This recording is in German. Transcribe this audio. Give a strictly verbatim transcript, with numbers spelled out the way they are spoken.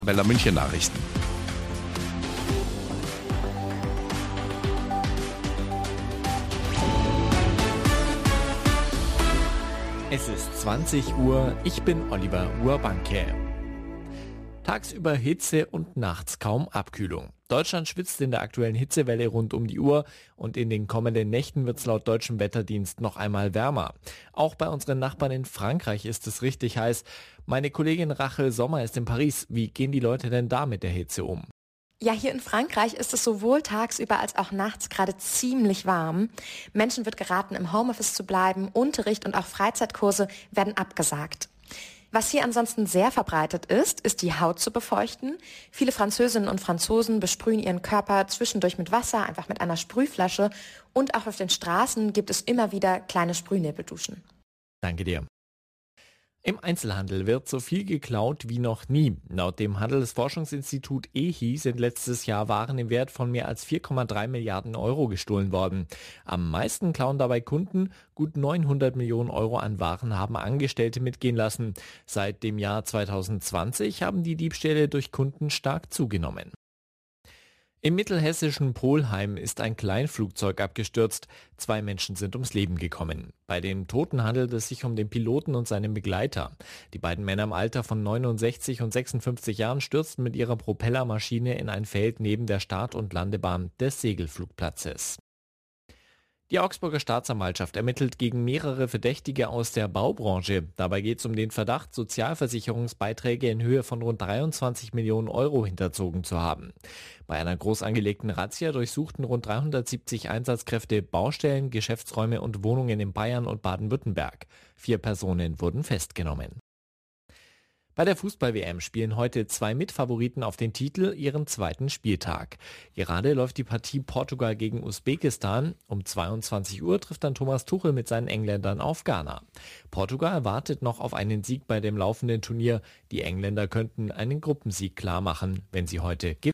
Weller München Nachrichten. Es ist zwanzig Uhr, ich bin Oliver Urbanke. Tagsüber Hitze und nachts kaum Abkühlung. Deutschland schwitzt in der aktuellen Hitzewelle rund um die Uhr und in den kommenden Nächten wird es laut deutschem Wetterdienst noch einmal wärmer. Auch bei unseren Nachbarn in Frankreich ist es richtig heiß. Meine Kollegin Rachel Sommer ist in Paris. Wie gehen die Leute denn da mit der Hitze um? Ja, hier in Frankreich ist es sowohl tagsüber als auch nachts gerade ziemlich warm. Menschen wird geraten, im Homeoffice zu bleiben. Unterricht und auch Freizeitkurse werden abgesagt. Was hier ansonsten sehr verbreitet ist, ist die Haut zu befeuchten. Viele Französinnen und Franzosen besprühen ihren Körper zwischendurch mit Wasser, einfach mit einer Sprühflasche. Und auch auf den Straßen gibt es immer wieder kleine Sprühnebelduschen. Danke dir. Im Einzelhandel wird so viel geklaut wie noch nie. Laut dem Handelsforschungsinstitut E H I sind letztes Jahr Waren im Wert von mehr als vier Komma drei Milliarden Euro gestohlen worden. Am meisten klauen dabei Kunden. Gut neunhundert Millionen Euro an Waren haben Angestellte mitgehen lassen. Seit dem Jahr zweitausendzwanzig haben die Diebstähle durch Kunden stark zugenommen. Im mittelhessischen Polheim ist ein Kleinflugzeug abgestürzt. Zwei Menschen sind ums Leben gekommen. Bei den Toten handelt es sich um den Piloten und seinen Begleiter. Die beiden Männer im Alter von neunundsechzig und sechsundfünfzig Jahren stürzten mit ihrer Propellermaschine in ein Feld neben der Start- und Landebahn des Segelflugplatzes. Die Augsburger Staatsanwaltschaft ermittelt gegen mehrere Verdächtige aus der Baubranche. Dabei geht es um den Verdacht, Sozialversicherungsbeiträge in Höhe von rund dreiundzwanzig Millionen Euro hinterzogen zu haben. Bei einer groß angelegten Razzia durchsuchten rund dreihundertsiebzig Einsatzkräfte Baustellen, Geschäftsräume und Wohnungen in Bayern und Baden-Württemberg. Vier Personen wurden festgenommen. Bei der Fußball-W M spielen heute zwei Mitfavoriten auf den Titel ihren zweiten Spieltag. Gerade läuft die Partie Portugal gegen Usbekistan. Um zweiundzwanzig Uhr trifft dann Thomas Tuchel mit seinen Engländern auf Ghana. Portugal wartet noch auf einen Sieg bei dem laufenden Turnier. Die Engländer könnten einen Gruppensieg klar machen, wenn sie heute gewinnen.